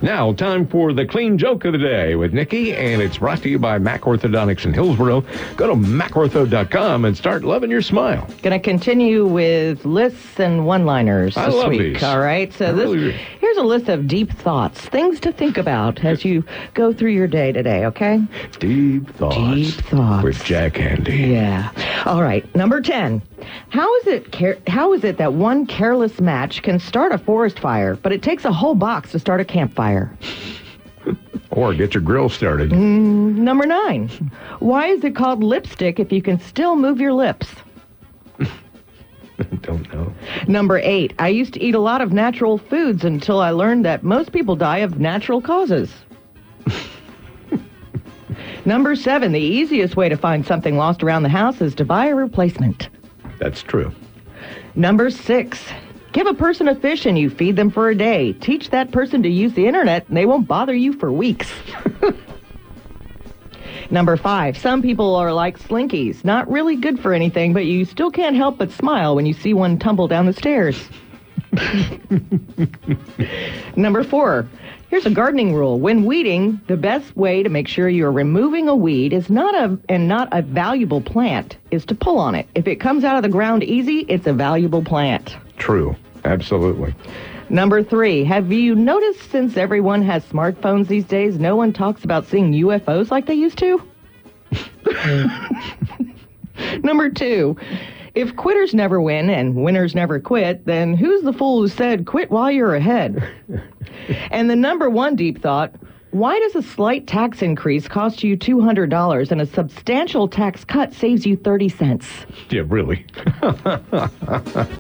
Now, time for the clean joke of the day with Nikki, and it's brought to you by Mac Orthodontics in Hillsboro. Go to macortho.com and start loving your smile. Going to continue with lists and one-liners I this love week. these. All right, so here's a list of deep thoughts, things to think about as you go through your day today, okay? Deep thoughts. Deep thoughts. With Jack Handy. Yeah. All right, number 10. How is it that one careless match can start a forest fire, but it takes a whole box to start a campfire? Or get your grill started. Number 9. Why is it called lipstick if you can still move your lips? Don't know. Number 8. I used to eat a lot of natural foods until I learned that most people die of natural causes. Number 7. The easiest way to find something lost around the house is to buy a replacement. That's true. Number 6. Give a person a fish and you feed them for a day. Teach that person to use the internet and they won't bother you for weeks. Number 5. Some people are like slinkies. Not really good for anything, but you still can't help but smile when you see one tumble down the stairs. Number 4. Here's a gardening rule. When weeding, the best way to make sure you're removing a weed is not a valuable plant is to pull on it. If it comes out of the ground easy, it's a valuable plant. True. Absolutely. Number 3. Have you noticed since everyone has smartphones these days, no one talks about seeing UFOs like they used to? Number 2. If quitters never win and winners never quit, then who's the fool who said quit while you're ahead? And the number 1 deep thought, why does a slight tax increase cost you $200 and a substantial tax cut saves you 30 cents? Yeah, really.